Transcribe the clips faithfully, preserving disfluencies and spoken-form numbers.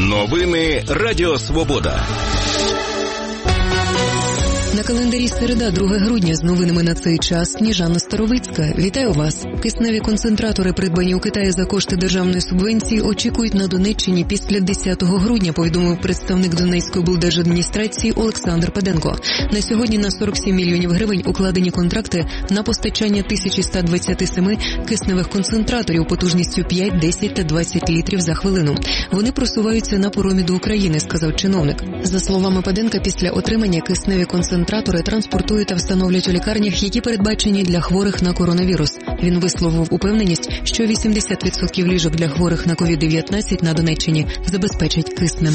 Новини Радіо Свобода. На календарі середа, друге грудня, з новинами на цей час Сніжана Старовицька. Вітаю вас. Кисневі концентратори, придбані у Китаї за кошти державної субвенції, очікують на Донеччині після десятого грудня, повідомив представник Донецької облдержадміністрації Олександр Паденко. На сьогодні на сорок сім мільйонів гривень укладені контракти на постачання тисяча сто двадцять сім кисневих концентраторів потужністю п'ять, десять та двадцять літрів за хвилину. Вони просуваються на поромі до України, сказав чиновник. За словами Паденка, після отримання кисневі концентратори транспортують та встановлюють у лікарнях, які передбачені для хворих на коронавірус. Він висловив упевненість, що вісімдесят відсотків ліжок для хворих на ковід дев'ятнадцять на Донеччині забезпечать киснем.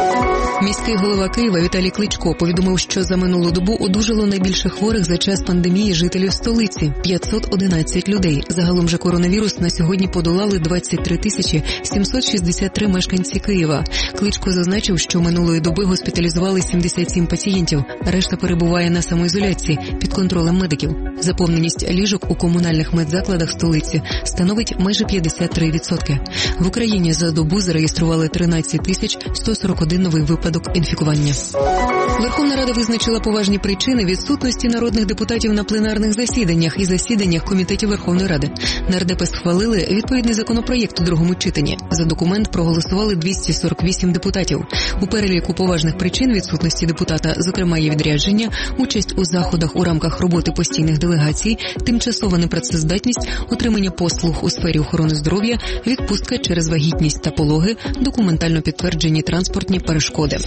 Міський голова Києва Віталій Кличко повідомив, що за минулу добу одужало найбільше хворих за час пандемії жителів столиці – п'ятсот одинадцять людей. Загалом же коронавірус на сьогодні подолали двадцять три тисячі сімсот шістдесят три мешканці Києва. Кличко зазначив, що минулої доби госпіталізували сімдесят сім пацієнтів, решта перебуває на самоізоляції під контролем медиків. Заповненість ліжок у комунальних медзакладах столиці становить майже п'ятдесят три відсотки. В Україні за добу зареєстрували тринадцять тисяч сто сорок один новий випадок інфікування. Верховна Рада визначила поважні причини відсутності народних депутатів на пленарних засіданнях і засіданнях комітетів Верховної Ради. Нардепи схвалили відповідний законопроєкт у другому читанні. За документ проголосували двісті сорок вісім депутатів. У переліку поважних причин відсутності депутата, зокрема, є відрядження, участь у заходах у рамках роботи постійних делегацій, тимчасова непрацездатність, отримання послуг у сфері охорони здоров'я, відпустка через вагітність та пологи, документально підтверджені транспортні перешкоди.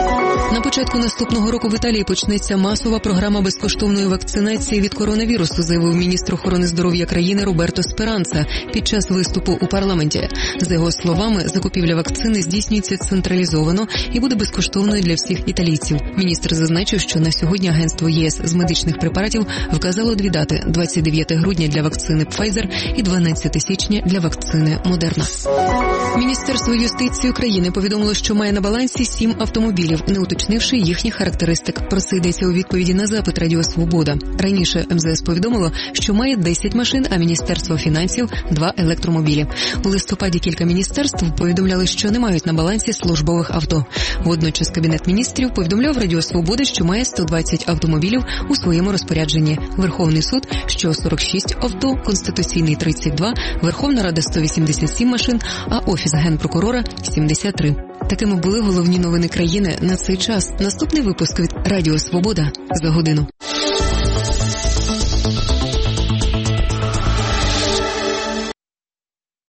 На початку наступного року в Італії почнеться масова програма безкоштовної вакцинації від коронавірусу, заявив міністр охорони здоров'я країни Роберто Сперанца під час виступу у парламенті. За його словами, закупівля вакцини здійснюється централізовано і буде безкоштовною для всіх італійців. Міністр зазначив, що на сьогодні агентство ЄС з медичних препаратів вказало дві дати – двадцять дев'ятого грудня для вакцини Pfizer і дванадцятого січня для вакцини Moderna. Міністерство юстиції України повідомило, що має на балансі сім автомобілів, не уточнивши їхніх характеристик. Про це йдеться у відповіді на запит Радіо Свобода. Раніше ем зе ес повідомило, що має десять машин, а Міністерство фінансів – два електромобілі. У листопаді кілька міністерств повідомляли, що не мають на балансі службових авто. Водночас Кабінет міністрів повідомляв Радіо Свобода, що має сто двадцять автомобілів у своєму розпорядженні. Верховний суд, що сорок шість авто, Конституційний – тридцять два, Верховна Рада – сто вісімдесят сім машин, а Офіс Генпрокурора – сімдесят три. Такими були головні новини країни на цей час. Наступний випуск від Радіо Свобода за годину.